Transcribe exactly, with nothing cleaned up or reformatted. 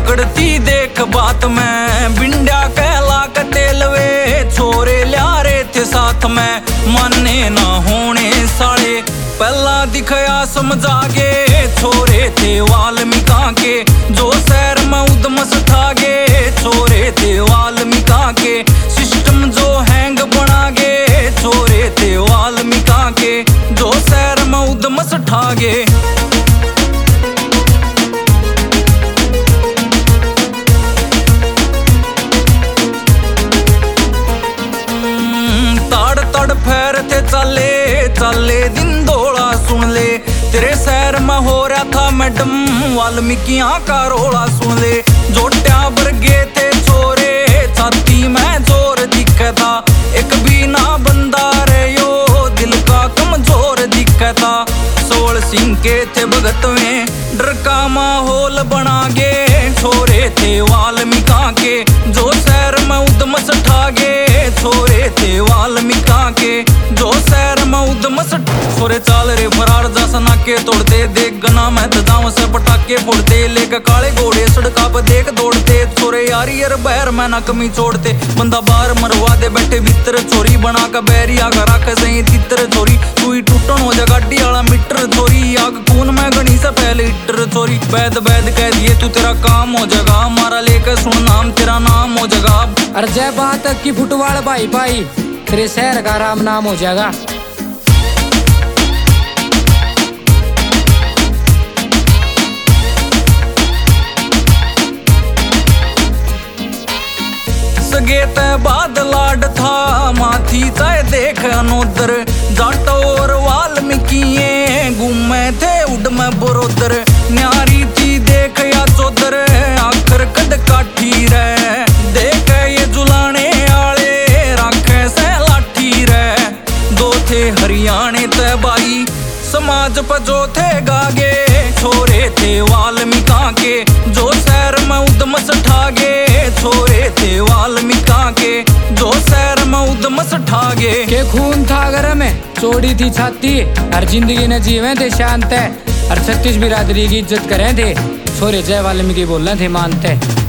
पकड़ती देख बात में, बिंड्या कहला के तेलवे छोरे ल्या रे थे साथ में। माने ना होने साले पहला दिखया समझागे, छोरे थे वाल्मीका के जो शहर में उदमस ठागे। छोरे थे वाल्मीका के सिस्टम जो हैंग बनागे, छोरे थे वाल्मीका के जो शहर में उदमस ठागे। ताड़ तड़ फेर थे चले चले दिन दौड़ा सुन ले, तेरे शहर में हो रहा था मैडम वाल्मीकियां का रोला सुन ले। जोटिया बरगे थे छोरे छाती में जोर दिखे था, एक भी ना बंदा रे यो दिल का कमजोर दिखे था। सोल सिंह के थे भगत में डर का माहौल बना गे, छोरे थे वाल्मीका के जो शहर में उदमस ठागे। छोरे थे वाल्मीका के जो शहर में उदमस। छोरे चाल रे फरार जा सना के तोड़ते, देख गना मैं तजाव से पटाके फोड़ते, लेकर काले घोड़े सड़का पर देख दौड़ते। छोरे यारी यार बहर में ना कमी छोड़ते, बंदा बाहर मरवा दे बैठे भीतर छोरी बना का बैरी आगा रख सही तितर छोरी। सुई टूटन हो जा गाड़ी वाला मीटर छोरी, आग खून में गणी से पहले इटर छोरी। वैद वैद कह दिए तू तेरा काम हो जाएगा, हमारा लेकर सुन नाम तेरा नाम हो जाएगा। अरे जय बात की फुटवाल भाई भाई तेरे शहर का राम नाम हो जाएगा। सगे ते बाद लाड था माथी चाहे देख अनोदर, जाट और वाल्मीकि घूमे थे उड़ में बरोदर। न्यारी थी देख या चौधर आखिर कद काठी रे, देख ये जुलाने आले राखे से लाठी रे। दो थे हरियाणे ते बाई समाज पर जो थे गागे, छोरे थे वाल्मीका के जो शहर में उदमस ठागे। छोरे थे वाल्मीका के जो शहर में उदमस ठागे। के खून था घर में चोड़ी थी छाती, हर जिंदगी ने जीवे थे शांत है, हर छत्तीस बिरादरी की इज्जत करें थे। छोरे जय वाल्मीकि बोलने थे मानते।